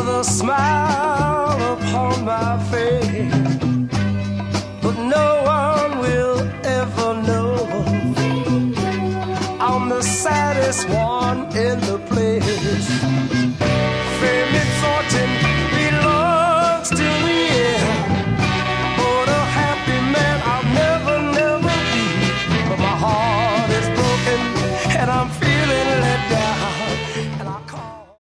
a smile upon my face, but no one will ever know I'm the saddest one in the